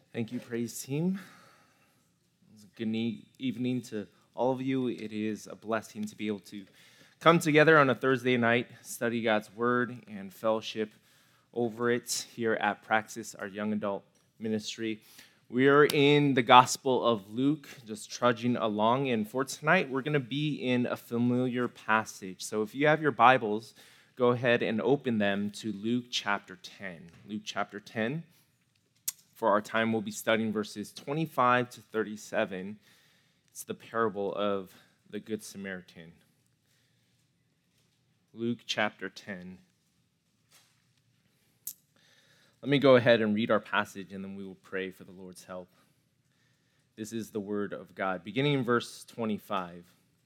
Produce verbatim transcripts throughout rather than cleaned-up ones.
Thank you, praise team. Good e- evening to all of you. It is a blessing to be able to come together on a Thursday night, study God's Word, and fellowship over it here at Praxis, our young adult ministry. We are in the Gospel of Luke, just trudging along, and for tonight, we're going to be in a familiar passage. So if you have your Bibles, go ahead and open them to Luke chapter ten. Luke chapter ten. For our time, we'll be studying verses twenty-five to thirty-seven. It's the parable of the Good Samaritan. Luke chapter ten. Let me go ahead and read our passage, and then we will pray for the Lord's help. This is the word of God. Beginning in verse twenty-five.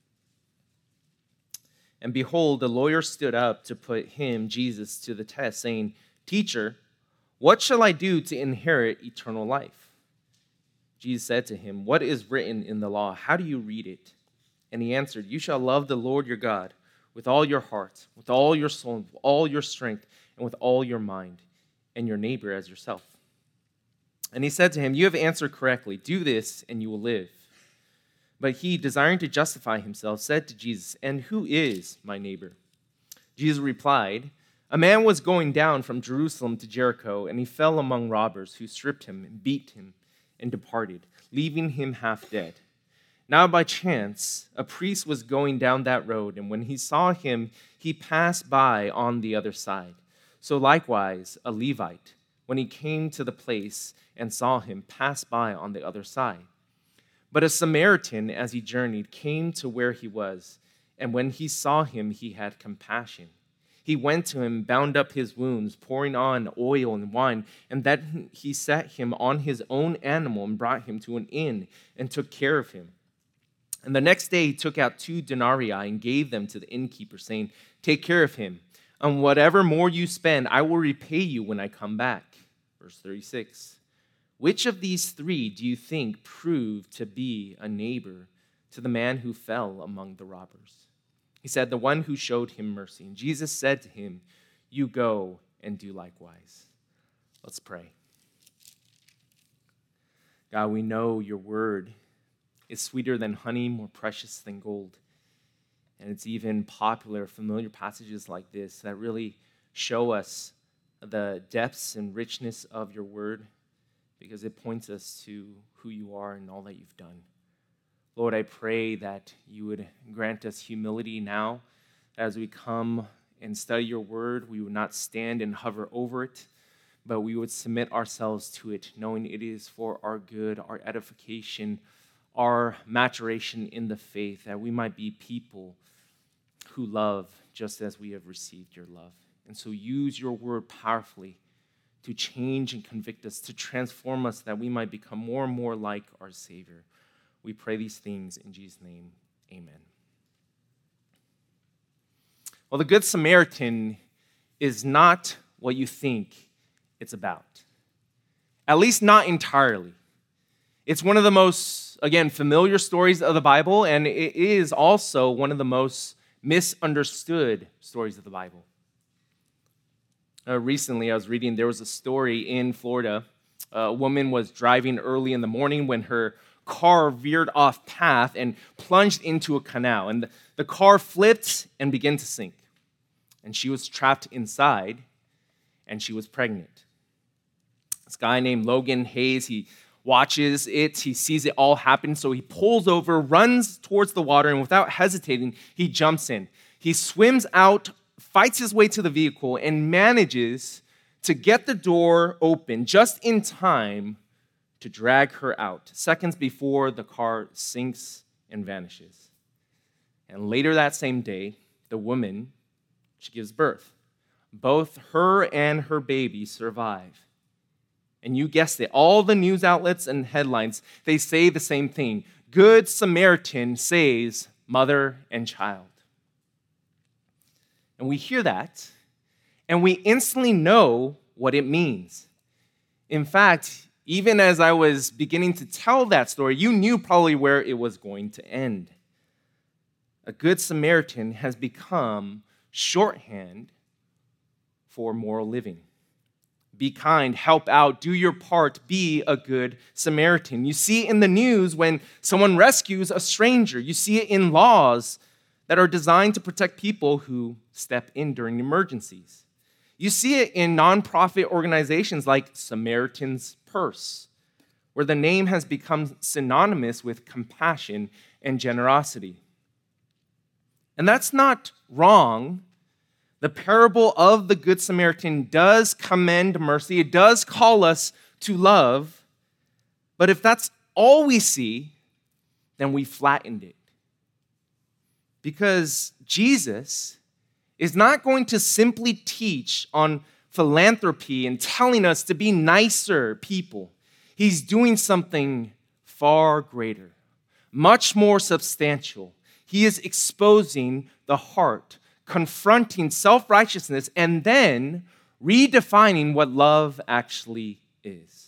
And behold, a lawyer stood up to put him, Jesus, to the test, saying, "Teacher, what shall I do to inherit eternal life?" Jesus said to him, "What is written in the law? How do you read it?" And he answered, "You shall love the Lord your God with all your heart, with all your soul, with all your strength, and with all your mind, and your neighbor as yourself." And he said to him, "You have answered correctly. Do this, and you will live." But he, desiring to justify himself, said to Jesus, "And who is my neighbor?" Jesus replied, "A man was going down from Jerusalem to Jericho, and he fell among robbers who stripped him and beat him and departed, leaving him half dead. Now by chance, a priest was going down that road, and when he saw him, he passed by on the other side. So likewise, a Levite, when he came to the place and saw him, passed by on the other side. But a Samaritan, as he journeyed, came to where he was, and when he saw him, he had compassion. He went to him, bound up his wounds, pouring on oil and wine, and then he set him on his own animal and brought him to an inn and took care of him. And the next day he took out two denarii and gave them to the innkeeper, saying, 'Take care of him, and whatever more you spend, I will repay you when I come back.'" Verse thirty-six. "Which of these three do you think proved to be a neighbor to the man who fell among the robbers?" He said, "The one who showed him mercy." And Jesus said to him, "You go and do likewise." Let's pray. God, we know your word is sweeter than honey, more precious than gold. And it's even popular, familiar passages like this that really show us the depths and richness of your word because it points us to who you are and all that you've done. Lord, I pray that you would grant us humility now as we come and study your word. We would not stand and hover over it, but we would submit ourselves to it, knowing it is for our good, our edification, our maturation in the faith, that we might be people who love just as we have received your love. And so use your word powerfully to change and convict us, to transform us, that we might become more and more like our Savior. We pray these things in Jesus' name, amen. Well, the Good Samaritan is not what you think it's about. At least not entirely. It's one of the most, again, familiar stories of the Bible, and it is also one of the most misunderstood stories of the Bible. Uh, recently, I was reading, there was a story in Florida. A woman was driving early in the morning when her car veered off path and plunged into a canal, and the car flipped and began to sink, and she was trapped inside, and she was pregnant. This guy named Logan Hayes, he watches it, he sees it all happen, so he pulls over, runs towards the water, and without hesitating, he jumps in. He swims out, fights his way to the vehicle, and manages to get the door open just in time to drag her out, seconds before the car sinks and vanishes. And later that same day, the woman, she gives birth. Both her and her baby survive. And you guessed it, all the news outlets and headlines, they say the same thing. Good Samaritan saves mother and child. And we hear that, and we instantly know what it means. In fact, even as I was beginning to tell that story, you knew probably where it was going to end. A Good Samaritan has become shorthand for moral living. Be kind, help out, do your part, be a good Samaritan. You see it in the news when someone rescues a stranger. You see it in laws that are designed to protect people who step in during emergencies. You see it in nonprofit organizations like Samaritan's Purse, where the name has become synonymous with compassion and generosity. And that's not wrong. The parable of the Good Samaritan does commend mercy. It does call us to love. But if that's all we see, then we flattened it. Because Jesus is not going to simply teach on philanthropy and telling us to be nicer people. He's doing something far greater, much more substantial. He is exposing the heart, confronting self-righteousness, and then redefining what love actually is.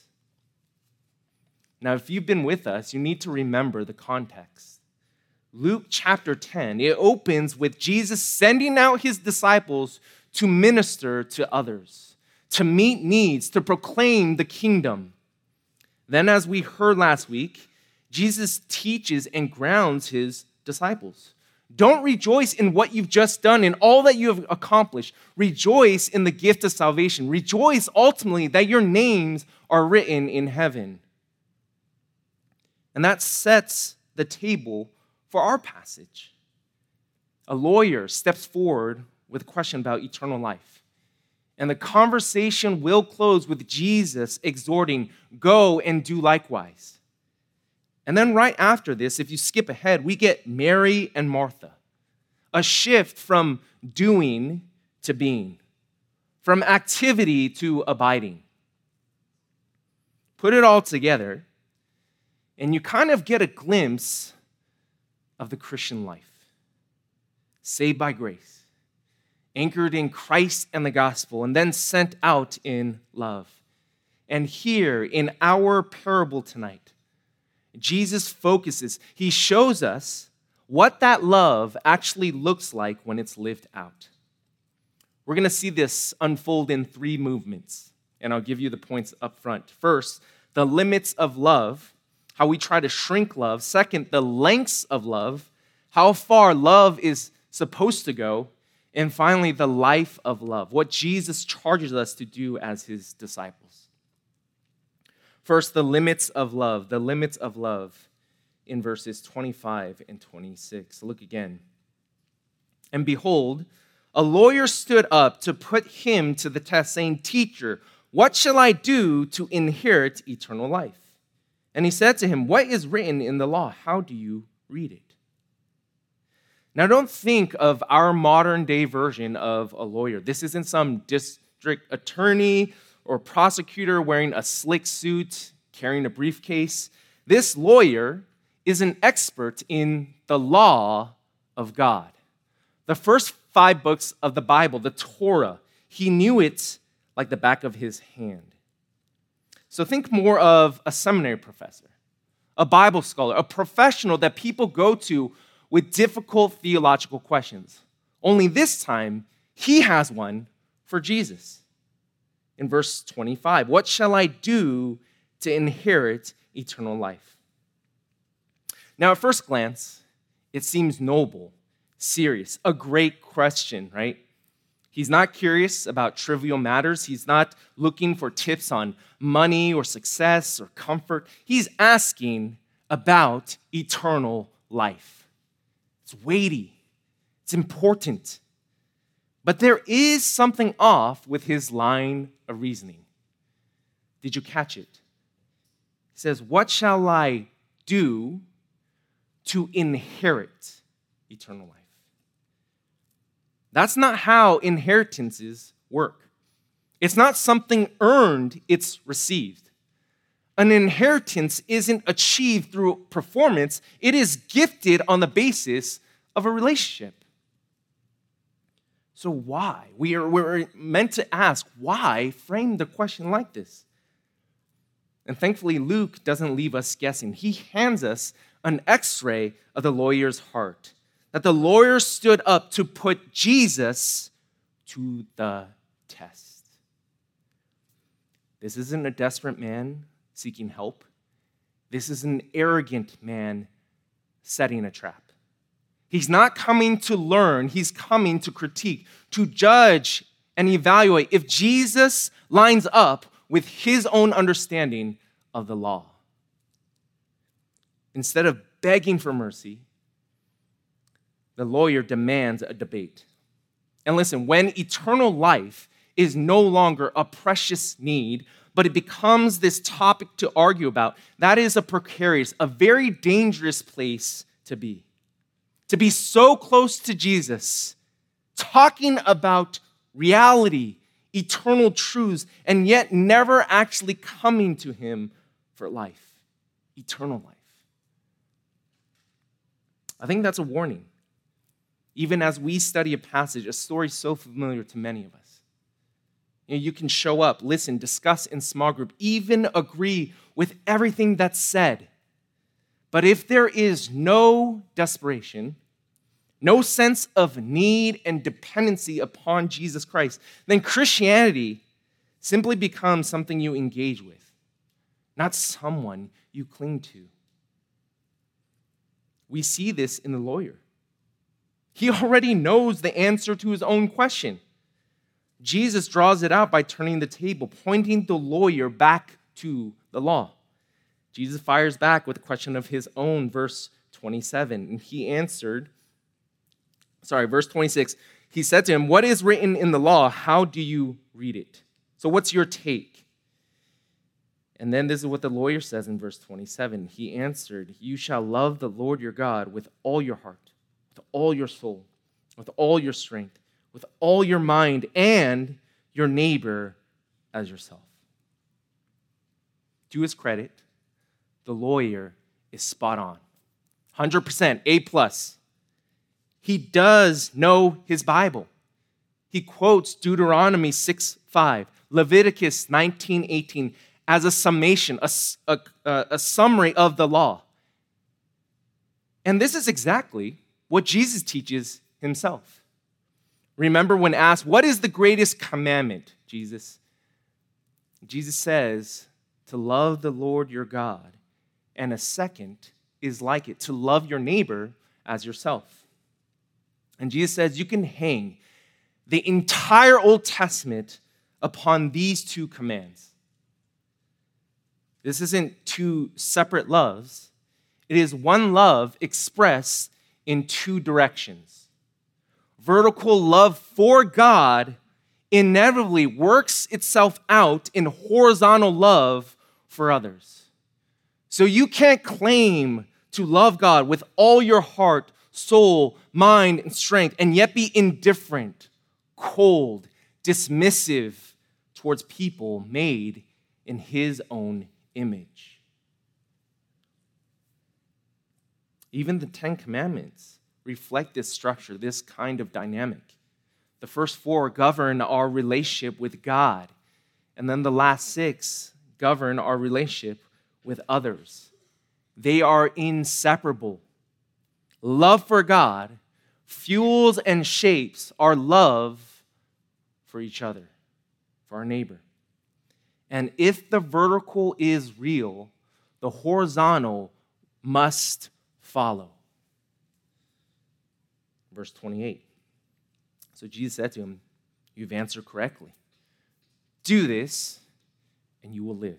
Now, if you've been with us, you need to remember the context. Luke chapter ten, it opens with Jesus sending out his disciples to minister to others, to meet needs, to proclaim the kingdom. Then, as we heard last week, Jesus teaches and grounds his disciples. Don't rejoice in what you've just done, in all that you have accomplished. Rejoice in the gift of salvation. Rejoice ultimately that your names are written in heaven. And that sets the table for our passage. A lawyer steps forward with a question about eternal life. And the conversation will close with Jesus exhorting, go and do likewise. And then right after this, if you skip ahead, we get Mary and Martha. A shift from doing to being, from activity to abiding. Put it all together, and you kind of get a glimpse of the Christian life. Saved by grace, anchored in Christ and the gospel, and then sent out in love. And here in our parable tonight, Jesus focuses, he shows us what that love actually looks like when it's lived out. We're going to see this unfold in three movements, and I'll give you the points up front. First, the limits of love, how we try to shrink love. Second, the lengths of love, how far love is supposed to go. And finally, the life of love, what Jesus charges us to do as his disciples. First, the limits of love, the limits of love in verses twenty-five and twenty-six. Look again. And behold, a lawyer stood up to put him to the test, saying, Teacher, what shall I do to inherit eternal life? And he said to him, What is written in the law? How do you read it? Now, don't think of our modern day version of a lawyer. This isn't some district attorney or prosecutor wearing a slick suit, carrying a briefcase. This lawyer is an expert in the law of God. The first five books of the Bible, the Torah, he knew it like the back of his hand. So think more of a seminary professor, a Bible scholar, a professional that people go to with difficult theological questions. Only this time, he has one for Jesus. In verse twenty-five, what shall I do to inherit eternal life? Now, at first glance, it seems noble, serious, a great question, right? He's not curious about trivial matters. He's not looking for tips on money or success or comfort. He's asking about eternal life. It's weighty. It's important. But there is something off with his line of reasoning. Did you catch it? He says, what shall I do to inherit eternal life? That's not how inheritances work. It's not something earned, it's received. An inheritance isn't achieved through performance, it is gifted on the basis of a relationship. So why? We are, we're meant to ask, why frame the question like this? And thankfully, Luke doesn't leave us guessing. He hands us an x-ray of the lawyer's heart. That the lawyer stood up to put Jesus to the test. This isn't a desperate man seeking help. This is an arrogant man setting a trap. He's not coming to learn. He's coming to critique, to judge and evaluate if Jesus lines up with his own understanding of the law. Instead of begging for mercy, the lawyer demands a debate. And listen, when eternal life is no longer a precious need, but it becomes this topic to argue about, that is a precarious, a very dangerous place to be. To be so close to Jesus, talking about reality, eternal truths, and yet never actually coming to him for life, eternal life. I think that's a warning. Even as we study a passage, a story so familiar to many of us. You know, you can show up, listen, discuss in small group, even agree with everything that's said. But if there is no desperation, no sense of need and dependency upon Jesus Christ, then Christianity simply becomes something you engage with, not someone you cling to. We see this in the lawyer. He already knows the answer to his own question. Jesus draws it out by turning the table, pointing the lawyer back to the law. Jesus fires back with a question of his own, verse twenty-seven. And he answered, sorry, verse twenty-six. He said to him, "What is written in the law? How do you read it?" So what's your take? And then this is what the lawyer says in verse twenty-seven. He answered, "You shall love the Lord your God with all your heart, with all your soul, with all your strength, with all your mind, and your neighbor as yourself." To his credit, the lawyer is spot on. one hundred percent, A plus. He does know his Bible. He quotes Deuteronomy six five, Leviticus nineteen eighteen as a summation, a, a, a summary of the law. And this is exactly what Jesus teaches himself. Remember when asked, "What is the greatest commandment, Jesus?" Jesus says, to love the Lord your God. And a second is like it, to love your neighbor as yourself. And Jesus says you can hang the entire Old Testament upon these two commands. This isn't two separate loves. It is one love expressed in two directions. Vertical love for God inevitably works itself out in horizontal love for others. So you can't claim to love God with all your heart, soul, mind, and strength, and yet be indifferent, cold, dismissive towards people made in his own image. Even the Ten Commandments reflect this structure, this kind of dynamic. The first four govern our relationship with God, and then the last six govern our relationship with others. They are inseparable. Love for God fuels and shapes our love for each other, for our neighbor. And if the vertical is real, the horizontal must follow. Verse twenty-eight. So Jesus said to him, "You've answered correctly. Do this, and you will live."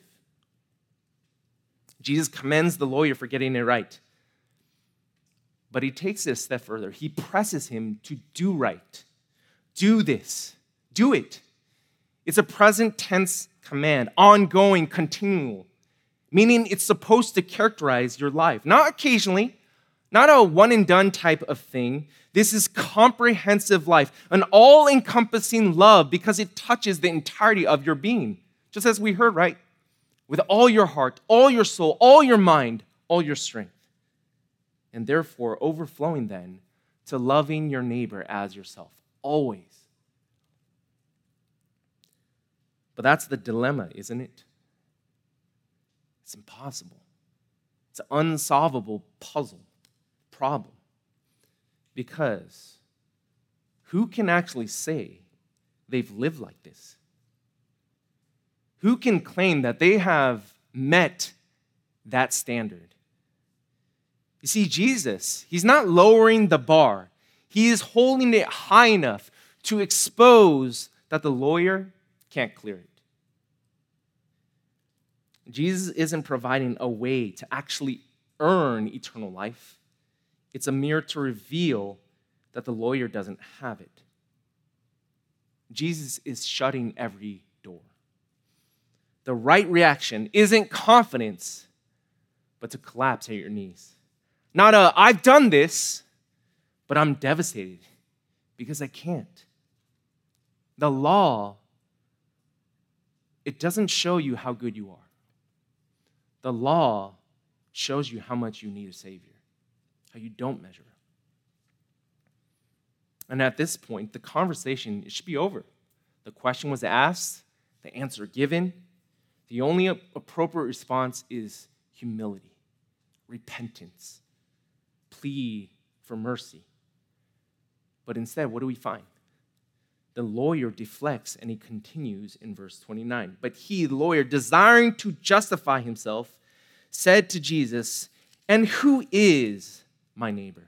Jesus commends the lawyer for getting it right. But he takes it a step further. He presses him to do right. Do this. Do it. It's a present tense command, ongoing, continual, meaning it's supposed to characterize your life. Not occasionally, not a one-and-done type of thing. This is comprehensive life, an all-encompassing love because it touches the entirety of your being. Just as we heard, right? With all your heart, all your soul, all your mind, all your strength. And therefore, overflowing then to loving your neighbor as yourself, always. But that's the dilemma, isn't it? It's impossible. It's an unsolvable puzzle, problem. Because who can actually say they've lived like this? Who can claim that they have met that standard? You see, Jesus, he's not lowering the bar. He is holding it high enough to expose that the lawyer can't clear it. Jesus isn't providing a way to actually earn eternal life. It's a mirror to reveal that the lawyer doesn't have it. Jesus is shutting every door. The right reaction isn't confidence, but to collapse at your knees. Not a, I've done this, but I'm devastated because I can't. The law, it doesn't show you how good you are. The law shows you how much you need a Savior, how you don't measure. And at this point, the conversation, it should be over. The question was asked, the answer given. The only appropriate response is humility, repentance, plea for mercy. But instead, what do we find? The lawyer deflects and he continues in verse twenty-nine. But he, the lawyer, desiring to justify himself, said to Jesus, "And who is my neighbor?"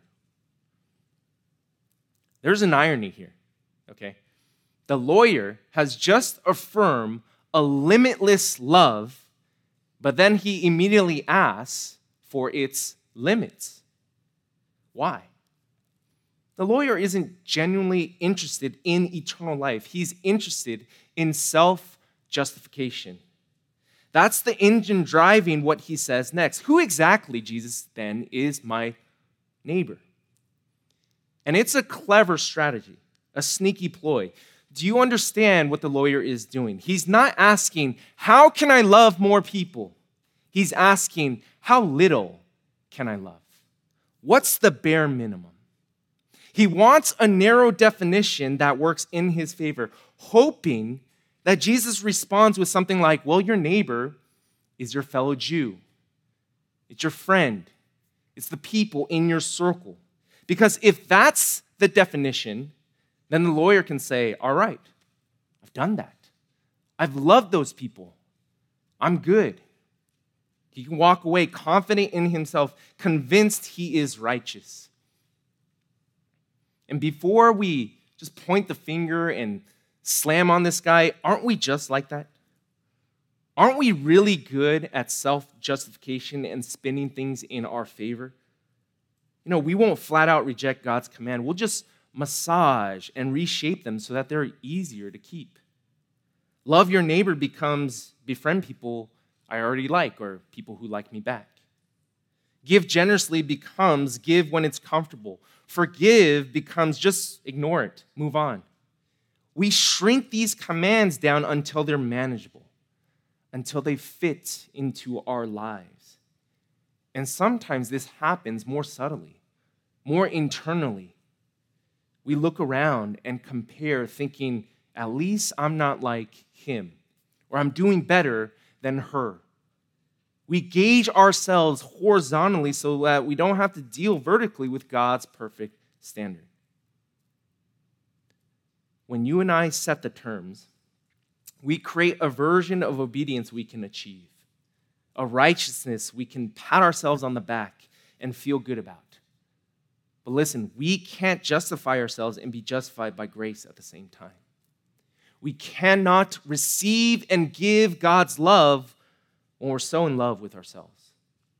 There's an irony here, okay? The lawyer has just affirmed a limitless love, but then he immediately asks for its limits. Why? The lawyer isn't genuinely interested in eternal life. He's interested in self-justification. That's the engine driving what he says next. Who exactly, Jesus, then, is my neighbor? And it's a clever strategy, a sneaky ploy. Do you understand what the lawyer is doing? He's not asking, how can I love more people? He's asking, how little can I love? What's the bare minimum? He wants a narrow definition that works in his favor, hoping that Jesus responds with something like, well, your neighbor is your fellow Jew. It's your friend. It's the people in your circle. Because if that's the definition, then the lawyer can say, all right, I've done that. I've loved those people. I'm good. He can walk away confident in himself, convinced he is righteous. And before we just point the finger and slam on this guy, aren't we just like that? Aren't we really good at self-justification and spinning things in our favor? You know, we won't flat out reject God's command. We'll just massage and reshape them so that they're easier to keep. Love your neighbor becomes befriend people I already like or people who like me back. Give generously becomes give when it's comfortable. Forgive becomes just ignore it, move on. We shrink these commands down until they're manageable, until they fit into our lives. And sometimes this happens more subtly, more internally. We look around and compare, thinking, at least I'm not like him, or I'm doing better than her. We gauge ourselves horizontally so that we don't have to deal vertically with God's perfect standard. When you and I set the terms, we create a version of obedience we can achieve, a righteousness we can pat ourselves on the back and feel good about. But listen, we can't justify ourselves and be justified by grace at the same time. We cannot receive and give God's love when we're so in love with ourselves.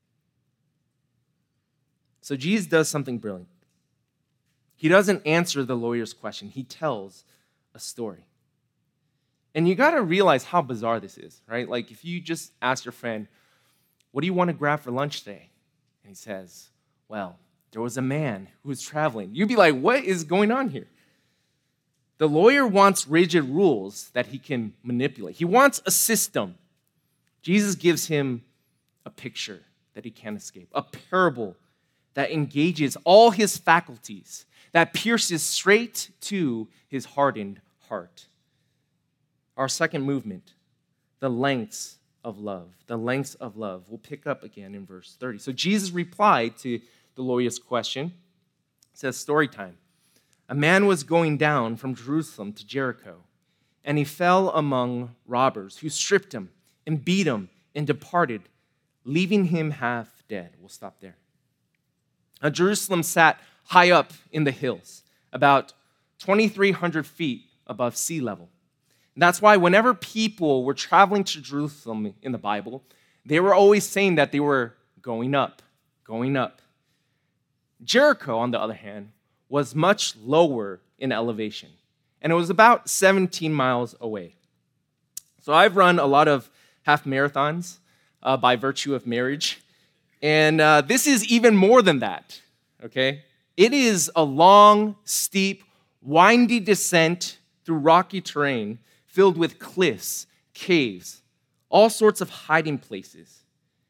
So Jesus does something brilliant. He doesn't answer the lawyer's question. He tells a story. And you got to realize how bizarre this is, right? Like if you just ask your friend, what do you want to grab for lunch today? And he says, well, there was a man who was traveling. You'd be like, what is going on here? The lawyer wants rigid rules that he can manipulate. He wants a system. Jesus gives him a picture that he can't escape, a parable that engages all his faculties, that pierces straight to his hardened heart. Our second movement, the lengths of love. The lengths of love. We'll pick up again in verse thirty. So Jesus replied to the lawyer's question. It says, story time. A man was going down from Jerusalem to Jericho, and he fell among robbers who stripped him and beat him and departed, leaving him half dead. We'll stop there. Now, Jerusalem sat high up in the hills, about twenty-three hundred feet above sea level. And that's why whenever people were traveling to Jerusalem in the Bible, they were always saying that they were going up, going up. Jericho, on the other hand, was much lower in elevation, and it was about seventeen miles away. So I've run a lot of half marathons uh, by virtue of marriage, and uh, this is even more than that, okay? It is a long, steep, windy descent through rocky terrain filled with cliffs, caves, all sorts of hiding places.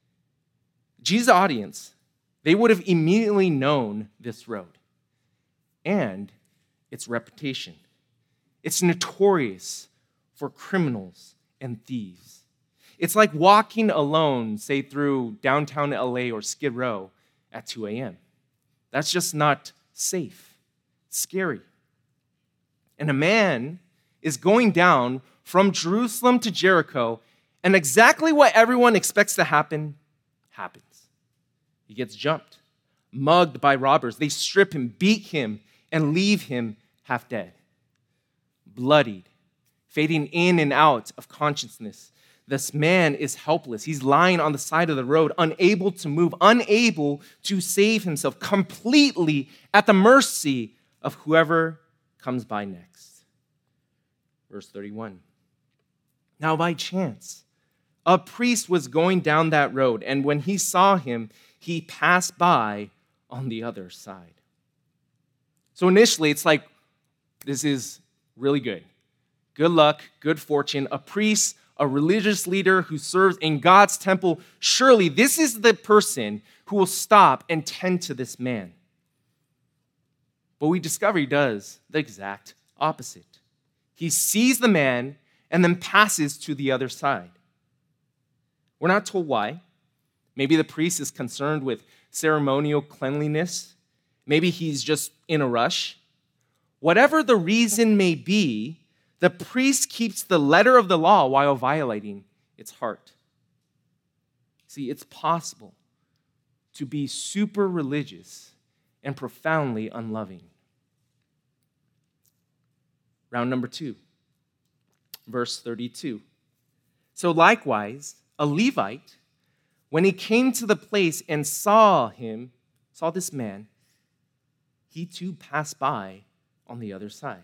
Jesus' audience, they would have immediately known this road and its reputation. It's notorious for criminals and thieves. It's like walking alone, say, through downtown L A or Skid Row at two a.m. That's just not safe. It's scary. And a man is going down from Jerusalem to Jericho, and exactly what everyone expects to happen, happens. He gets jumped, mugged by robbers. They strip him, beat him, and leave him half dead, bloodied, fading in and out of consciousness. This man is helpless. He's lying on the side of the road, unable to move, unable to save himself, completely at the mercy of whoever comes by next. Verse thirty-one. Now by chance, a priest was going down that road, and when he saw him, he passed by on the other side. So initially, it's like, this is really good. Good luck, good fortune. A priest, a religious leader who serves in God's temple. Surely this is the person who will stop and tend to this man. But we discover he does the exact opposite. He sees the man and then passes to the other side. We're not told why. Maybe the priest is concerned with ceremonial cleanliness. Maybe he's just in a rush. Whatever the reason may be, the priest keeps the letter of the law while violating its heart. See, it's possible to be super religious and profoundly unloving. Round number two, verse thirty-two. So likewise, a Levite, when he came to the place and saw him, saw this man, he too passed by on the other side.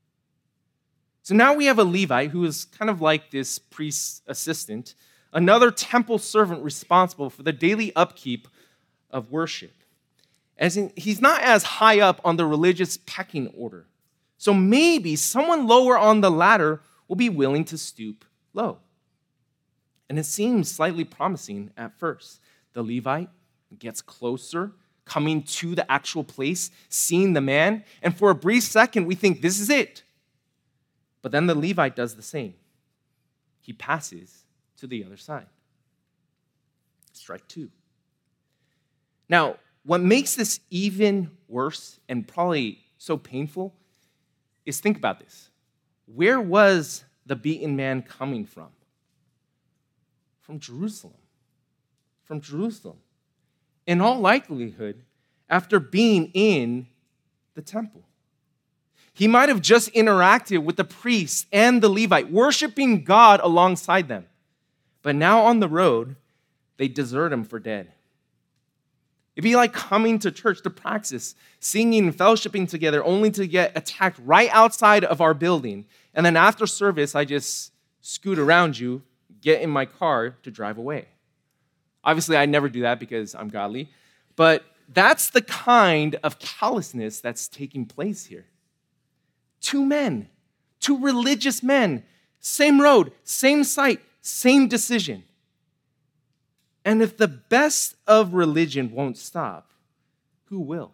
So now we have a Levite who is kind of like this priest's assistant, another temple servant responsible for the daily upkeep of worship. As in, he's not as high up on the religious pecking order. So maybe someone lower on the ladder will be willing to stoop low. And it seems slightly promising at first. The Levite gets closer, coming to the actual place, seeing the man, and for a brief second we think this is it. But then the Levite does the same. He passes to the other side. Strike two. Now, what makes this even worse and probably so painful is, think about this. Where was the beaten man coming from? From Jerusalem. From Jerusalem. In all likelihood, after being in the temple. He might have just interacted with the priest and the Levite, worshiping God alongside them. But now on the road, they desert him for dead. It'd be like coming to church to practice, singing and fellowshipping together, only to get attacked right outside of our building. And then after service, I just scoot around you, get in my car to drive away. Obviously, I never do that because I'm godly. But that's the kind of callousness that's taking place here. Two men, two religious men, same road, same site, same decision. And if the best of religion won't stop, who will?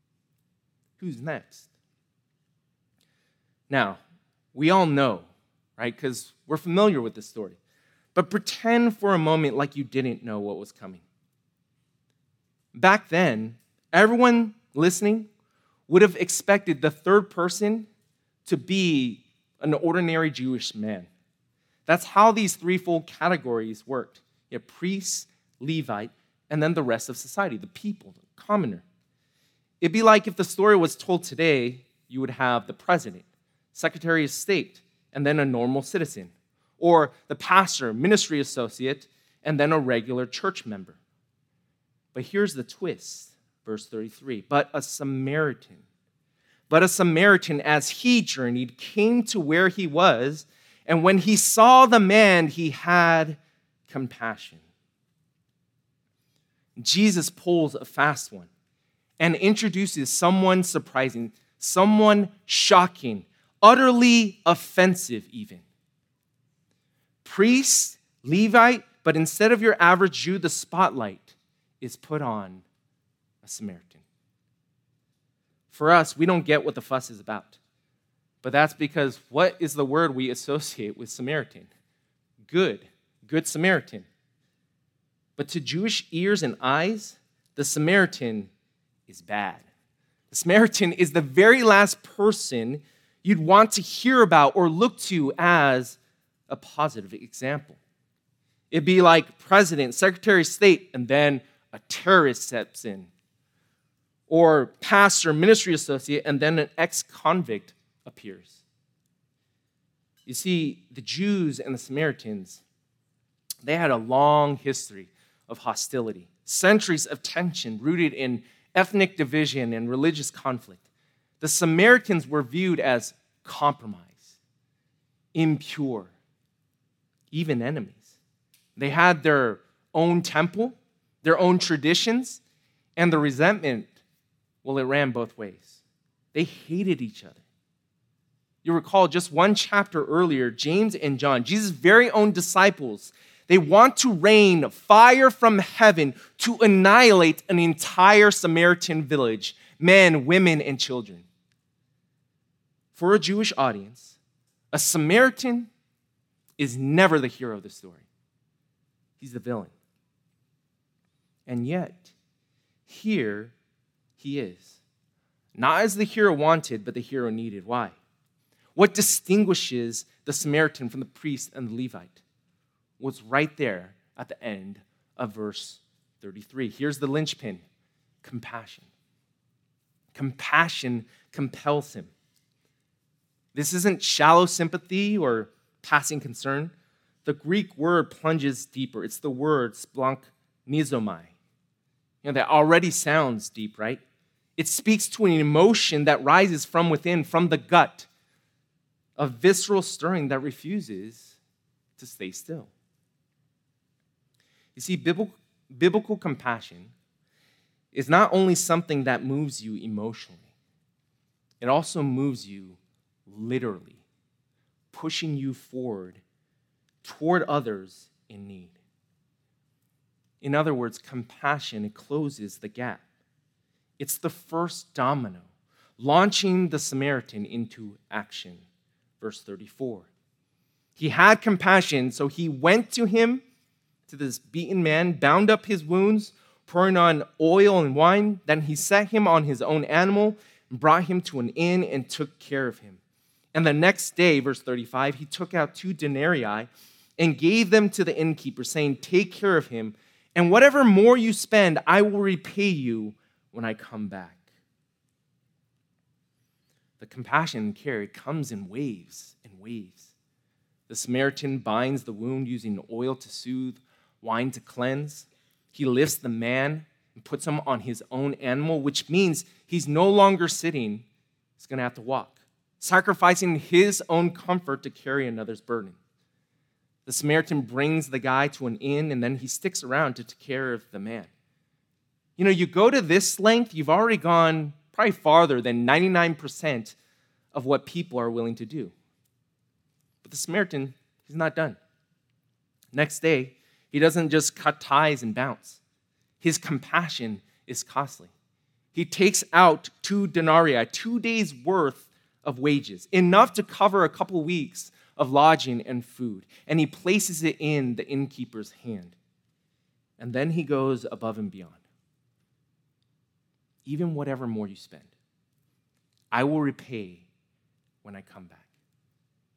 Who's next? Now, we all know, right? Because we're familiar with this story. But pretend for a moment like you didn't know what was coming. Back then, everyone listening would have expected the third person to be an ordinary Jewish man. That's how these threefold categories worked. You have priest, Levite, and then the rest of society, the people, the commoner. It'd be like if the story was told today, you would have the president, secretary of state, and then a normal citizen, or the pastor, ministry associate, and then a regular church member. But here's the twist, verse thirty-three. But a Samaritan, but a Samaritan, as he journeyed, came to where he was, and when he saw the man, he had compassion. Jesus pulls a fast one and introduces someone surprising, someone shocking, utterly offensive even. Priest, Levite, but instead of your average Jew, the spotlight is put on a Samaritan. For us, we don't get what the fuss is about. But that's because what is the word we associate with Samaritan? Good. Good Samaritan. But to Jewish ears and eyes, the Samaritan is bad. The Samaritan is the very last person you'd want to hear about or look to as a positive example. It'd be like president, secretary of state, and then a terrorist steps in. Or pastor, ministry associate, and then an ex-convict appears. You see, the Jews and the Samaritans, they had a long history of hostility, centuries of tension rooted in ethnic division and religious conflict. The Samaritans were viewed as compromise, impure, even enemies. They had their own temple, their own traditions, and the resentment, well, it ran both ways. They hated each other. You recall just one chapter earlier, James and John, Jesus' very own disciples, they want to rain fire from heaven to annihilate an entire Samaritan village, men, women, and children. For a Jewish audience, a Samaritan is never the hero of the story. He's the villain. And yet, here he is. Not as the hero wanted, but the hero needed. Why? What distinguishes the Samaritan from the priest and the Levite? Was right there at the end of verse thirty-three. Here's the linchpin: compassion. Compassion compels him. This isn't shallow sympathy or passing concern. The Greek word plunges deeper. It's the word splanchnizomai. You know, that already sounds deep, right? It speaks to an emotion that rises from within, from the gut, a visceral stirring that refuses to stay still. You see, biblical, biblical compassion is not only something that moves you emotionally, it also moves you literally, pushing you forward toward others in need. In other words, compassion, it closes the gap. It's the first domino, launching the Samaritan into action. Verse thirty-four. He had compassion, so he went to him, to this beaten man, bound up his wounds, pouring on oil and wine. Then he set him on his own animal, and brought him to an inn and took care of him. And the next day, verse thirty-five, he took out two denarii and gave them to the innkeeper, saying, "Take care of him, and whatever more you spend, I will repay you when I come back." The compassion and care, it comes in waves and waves. The Samaritan binds the wound using oil to soothe, wine to cleanse. He lifts the man and puts him on his own animal, which means he's no longer sitting. He's going to have to walk, sacrificing his own comfort to carry another's burden. The Samaritan brings the guy to an inn, and then he sticks around to take care of the man. You know, you go to this length, you've already gone probably farther than ninety-nine percent of what people are willing to do. But the Samaritan, he's not done. Next day, he doesn't just cut ties and bounce. His compassion is costly. He takes out two denarii, two days' worth of wages, enough to cover a couple weeks of lodging and food, and he places it in the innkeeper's hand. And then he goes above and beyond. Even whatever more you spend, I will repay when I come back.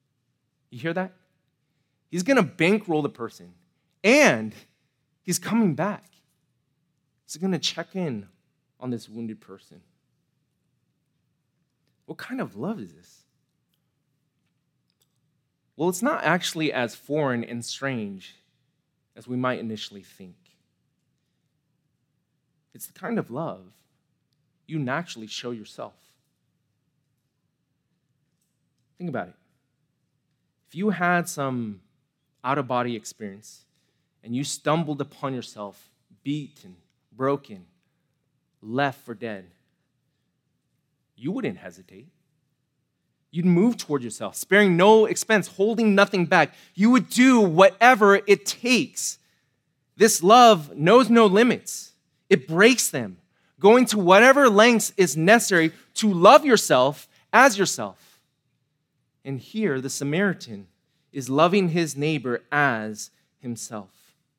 You hear that? He's going to bankroll the person, and he's coming back. He's going to check in on this wounded person. What kind of love is this? Well, it's not actually as foreign and strange as we might initially think. It's the kind of love you naturally show yourself. Think about it. If you had some out-of-body experience and you stumbled upon yourself beaten, broken, left for dead, you wouldn't hesitate. You'd move toward yourself, sparing no expense, holding nothing back. You would do whatever it takes. This love knows no limits. It breaks them, going to whatever lengths is necessary to love yourself as yourself. And here, the Samaritan is loving his neighbor as himself.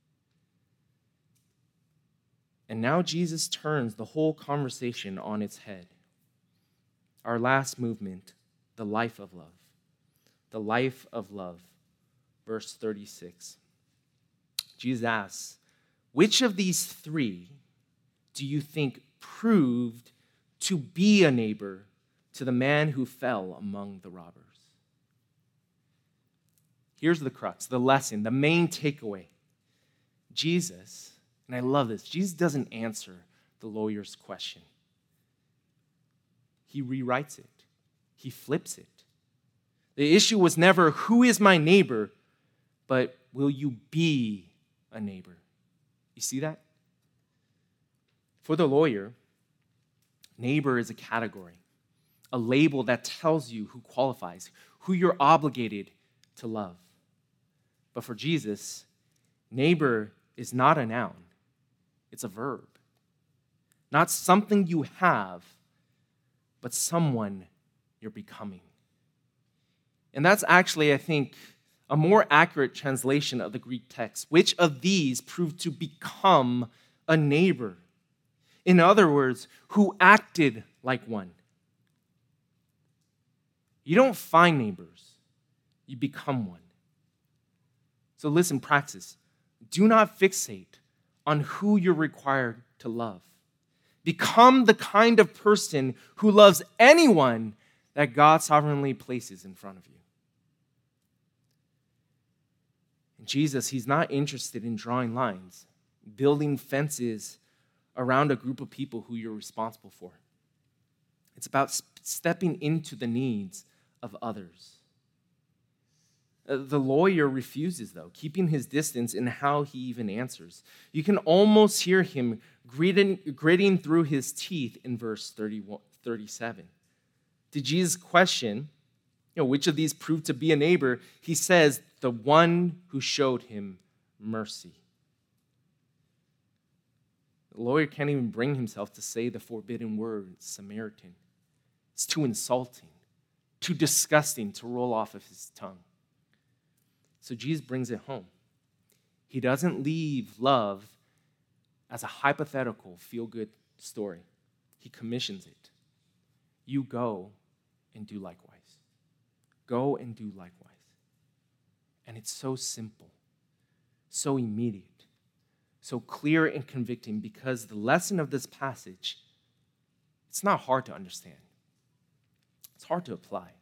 And now Jesus turns the whole conversation on its head. Our last movement, the life of love. The life of love. Verse thirty-six. Jesus asks, which of these three do you think proved to be a neighbor to the man who fell among the robbers? Here's the crux, the lesson, the main takeaway. Jesus, and I love this, Jesus doesn't answer the lawyer's question. He rewrites it. He flips it. The issue was never, who is my neighbor, but will you be a neighbor? You see that? For the lawyer, neighbor is a category, a label that tells you who qualifies, who you're obligated to love. But for Jesus, neighbor is not a noun, it's a verb. Not something you have, but someone you're becoming. And that's actually, I think, a more accurate translation of the Greek text. Which of these proved to become a neighbor? In other words, who acted like one? You don't find neighbors, you become one. So listen, praxis. Do not fixate on who you're required to love. Become the kind of person who loves anyone that God sovereignly places in front of you. And Jesus, he's not interested in drawing lines, building fences around a group of people who you're responsible for. It's about stepping into the needs of others. The lawyer refuses, though, keeping his distance in how he even answers. You can almost hear him gritting, gritting through his teeth in verse thirty-seven. To Jesus' question, you know, which of these proved to be a neighbor, he says, the one who showed him mercy. The lawyer can't even bring himself to say the forbidden word, Samaritan. It's too insulting, too disgusting to roll off of his tongue. So Jesus brings it home. He doesn't leave love as a hypothetical feel-good story. He commissions it. You go and do likewise. Go and do likewise. And it's so simple, so immediate, so clear and convicting because the lesson of this passage, it's not hard to understand. It's hard to apply.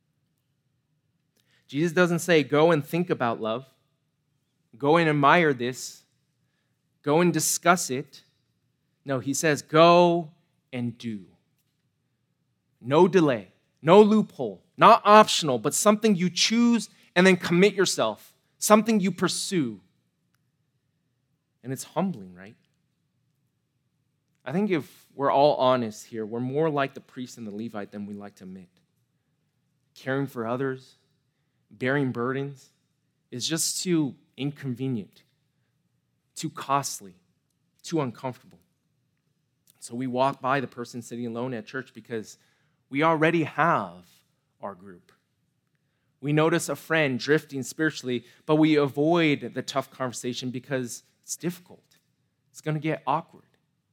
Jesus doesn't say, go and think about love. Go and admire this. Go and discuss it. No, he says, go and do. No delay, no loophole, not optional, but something you choose and then commit yourself, something you pursue. And it's humbling, right? I think if we're all honest here, we're more like the priest and the Levite than we like to admit. Caring for others, bearing burdens is just too inconvenient, too costly, too uncomfortable. So we walk by the person sitting alone at church because we already have our group. We notice a friend drifting spiritually, but we avoid the tough conversation because it's difficult. It's going to get awkward.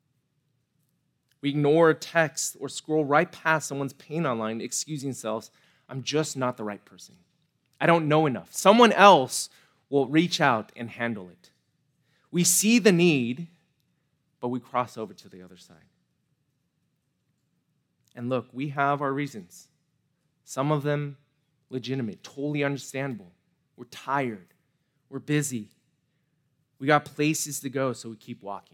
We ignore a text or scroll right past someone's pain online, excusing themselves, I'm just not the right person. I don't know enough. Someone else will reach out and handle it. We see the need, but we cross over to the other side. And look, we have our reasons. Some of them legitimate, totally understandable. We're tired. We're busy. We got places to go, so we keep walking.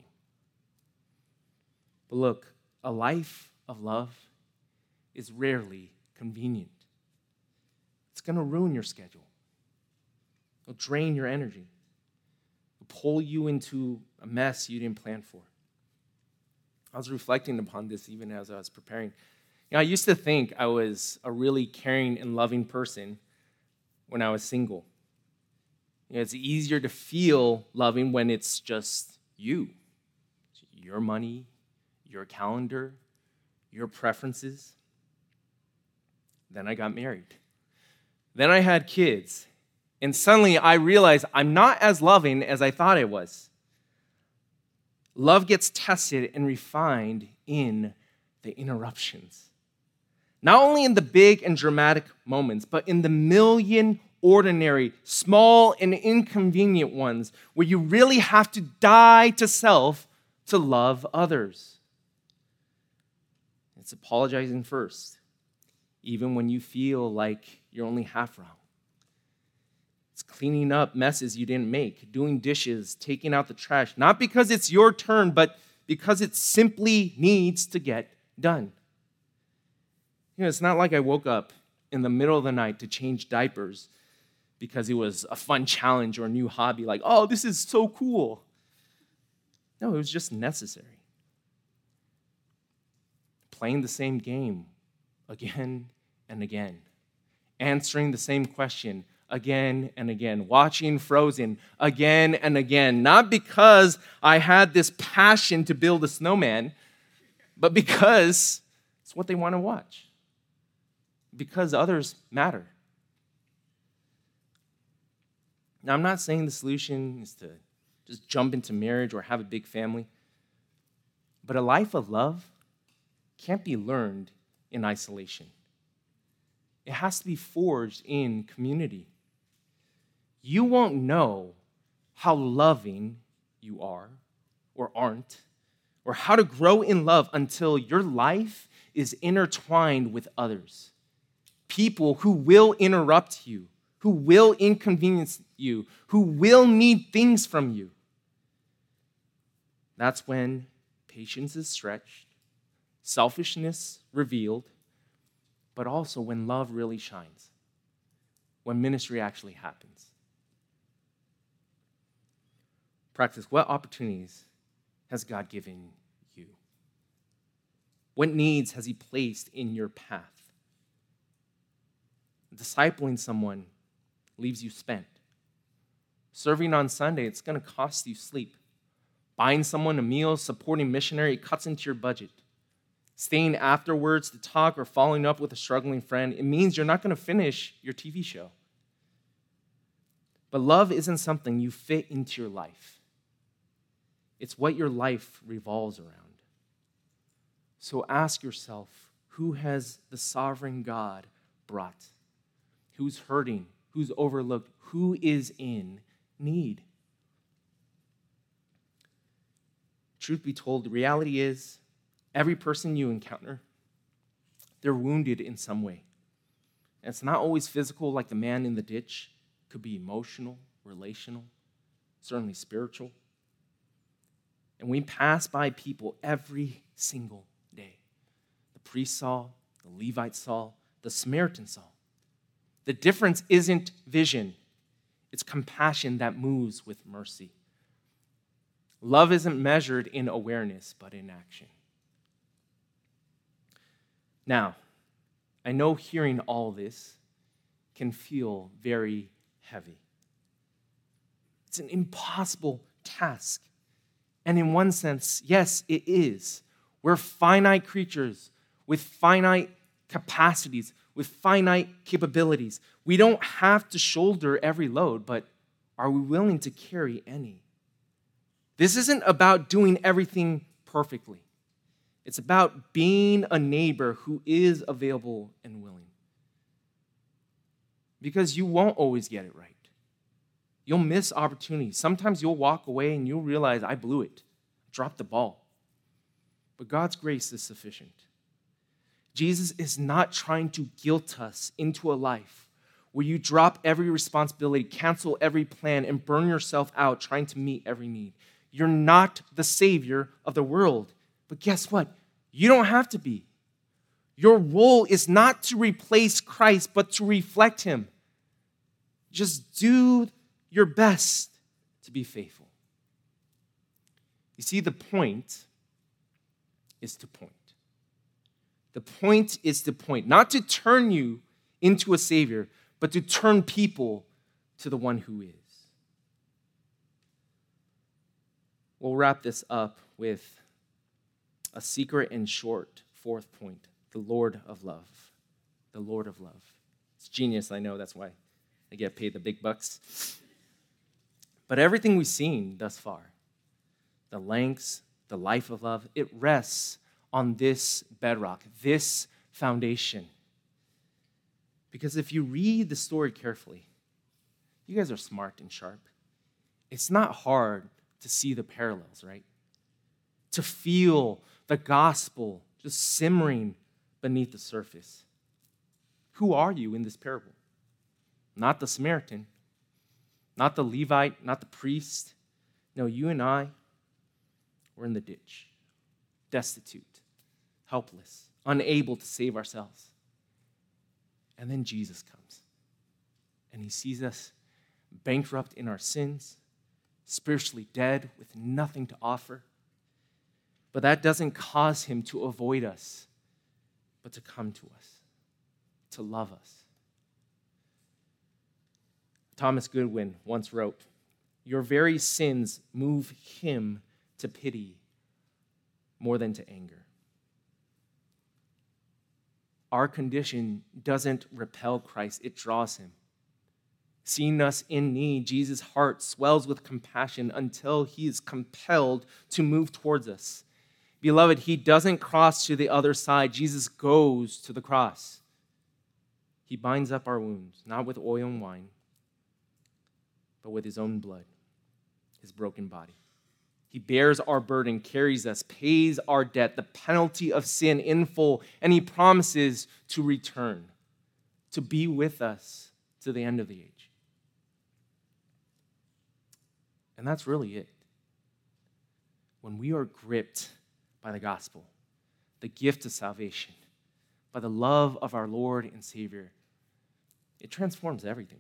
But look, a life of love is rarely convenient. It's going to ruin your schedule. It'll drain your energy. It'll pull you into a mess you didn't plan for. I was reflecting upon this even as I was preparing. You know, I used to think I was a really caring and loving person when I was single. You know, it's easier to feel loving when it's just you. Your money, your calendar, your preferences. Then I got married. Then I had kids. And suddenly I realized I'm not as loving as I thought I was. Love gets tested and refined in the interruptions. Not only in the big and dramatic moments, but in the million ordinary, small and inconvenient ones where you really have to die to self to love others. It's apologizing first, even when you feel like you're only half wrong. It's cleaning up messes you didn't make, doing dishes, taking out the trash, not because it's your turn, but because it simply needs to get done. You know, it's not like I woke up in the middle of the night to change diapers because it was a fun challenge or a new hobby, like, oh, this is so cool. No, it was just necessary. Playing the same game again and again, answering the same question again and again, watching Frozen again and again, not because I had this passion to build a snowman, but because it's what they want to watch, because others matter. Now, I'm not saying the solution is to just jump into marriage or have a big family, but a life of love can't be learned in isolation. It has to be forged in community. You won't know how loving you are or aren't, or how to grow in love until your life is intertwined with others. People who will interrupt you, who will inconvenience you, who will need things from you. That's when patience is stretched, selfishness revealed, but also when love really shines, when ministry actually happens. Practice, what opportunities has God given you? What needs has He placed in your path? Discipling someone leaves you spent. Serving on Sunday, it's going to cost you sleep. Buying someone a meal, supporting missionary, it cuts into your budget. Staying afterwards to talk or following up with a struggling friend, it means you're not going to finish your T V show. But love isn't something you fit into your life. It's what your life revolves around. So ask yourself, who has the sovereign God brought? Who's hurting? Who's overlooked? Who is in need? Truth be told, the reality is, every person you encounter, they're wounded in some way. And it's not always physical, like the man in the ditch. It could be emotional, relational, certainly spiritual. And we pass by people every single day. The priest saw, the Levite saw, the Samaritan saw. The difference isn't vision. It's compassion that moves with mercy. Love isn't measured in awareness, but in action. Now, I know hearing all this can feel very heavy. It's an impossible task. And in one sense, yes, it is. We're finite creatures with finite capacities, with finite capabilities. We don't have to shoulder every load, but are we willing to carry any? This isn't about doing everything perfectly. It's about being a neighbor who is available and willing. because you won't always get it right. You'll miss opportunities. Sometimes you'll walk away and you'll realize, I blew it, dropped the ball. But God's grace is sufficient. Jesus is not trying to guilt us into a life where you drop every responsibility, cancel every plan, and burn yourself out trying to meet every need. You're not the Savior of the world. But guess what? You don't have to be. Your role is not to replace Christ, but to reflect him. Just do your best to be faithful. You see, the point is to point. The point is to point, not to turn you into a Savior, but to turn people to the one who is. We'll wrap this up with a secret and short fourth point, the Lord of love. The Lord of love. It's genius, I know, that's why I get paid the big bucks. But everything we've seen thus far, the lengths, the life of love, it rests on this bedrock, this foundation. Because if you read the story carefully, you guys are smart and sharp. It's not hard to see the parallels, right? To feel the gospel just simmering beneath the surface. Who are you in this parable? Not the Samaritan, not the Levite, not the priest. No, you and I, we're in the ditch, destitute, helpless, unable to save ourselves. And then Jesus comes, and he sees us bankrupt in our sins, spiritually dead with nothing to offer. But that doesn't cause him to avoid us, but to come to us, to love us. Thomas Goodwin once wrote, "Your very sins move him to pity more than to anger." Our condition doesn't repel Christ, it draws him. Seeing us in need, Jesus' heart swells with compassion until he is compelled to move towards us. Beloved, he doesn't cross to the other side. Jesus goes to the cross. He binds up our wounds, not with oil and wine, but with his own blood, his broken body. He bears our burden, carries us, pays our debt, the penalty of sin in full, and he promises to return, to be with us to the end of the age. And that's really it. When we are gripped by the gospel, the gift of salvation, by the love of our Lord and Savior, it transforms everything.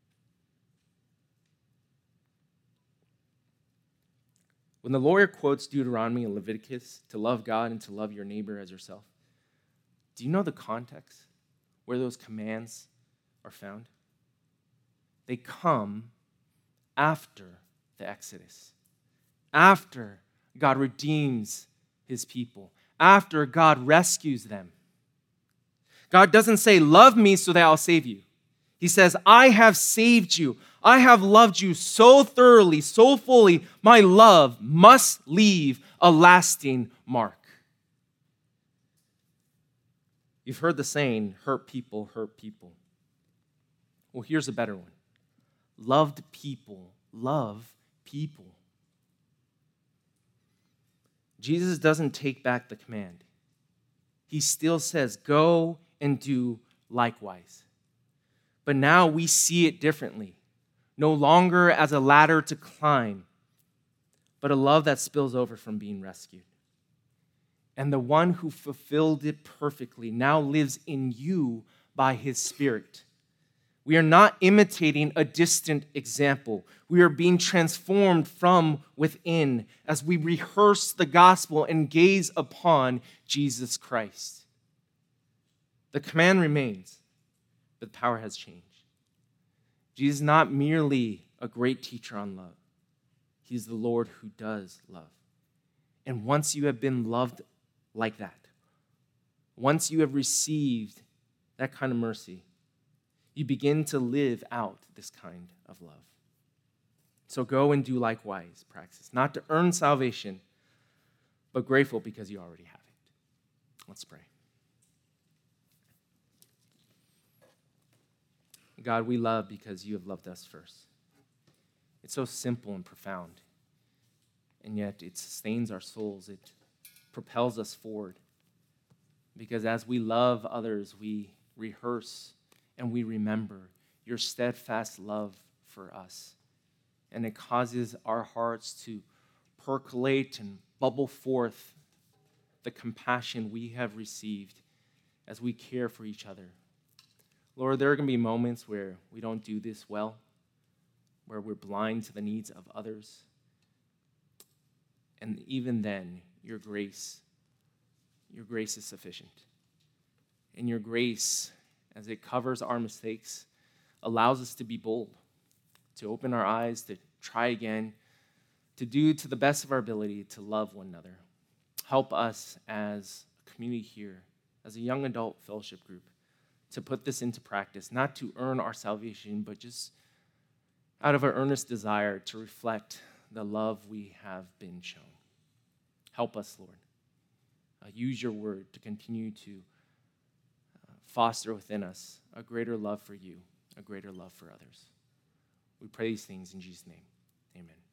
When the lawyer quotes Deuteronomy and Leviticus to love God and to love your neighbor as yourself, do you know the context where those commands are found? They come after the Exodus, after God redeems his people, after God rescues them. God doesn't say, love me so that I'll save you. He says, I have saved you. I have loved you so thoroughly, so fully. My love must leave a lasting mark. You've heard the saying, hurt people, hurt people. Well, here's a better one. Loved people, love people. Jesus doesn't take back the command. He still says, go and do likewise. But now we see it differently. No longer as a ladder to climb, but a love that spills over from being rescued. And the one who fulfilled it perfectly now lives in you by his Spirit. We are not imitating a distant example. We are being transformed from within as we rehearse the gospel and gaze upon Jesus Christ. The command remains, but the power has changed. Jesus is not merely a great teacher on love. He is the Lord who does love. And once you have been loved like that, once you have received that kind of mercy, you begin to live out this kind of love. So go and do likewise, praxis, not to earn salvation, but grateful because you already have it. Let's pray. God, we love because you have loved us first. It's so simple and profound, and yet it sustains our souls. It propels us forward, because as we love others, we rehearse and we remember your steadfast love for us, and it causes our hearts to percolate and bubble forth the compassion we have received as we care for each other. Lord, there are going to be moments where we don't do this well, where we're blind to the needs of others. And even then, your grace, your grace is sufficient. And your grace, as it covers our mistakes, allows us to be bold, to open our eyes, to try again, to do to the best of our ability to love one another. Help us as a community here, as a young adult fellowship group, to put this into practice, not to earn our salvation, but just out of our earnest desire to reflect the love we have been shown. Help us, Lord. Uh, use your word to continue to uh, foster within us a greater love for you, a greater love for others. We pray these things in Jesus' name. Amen.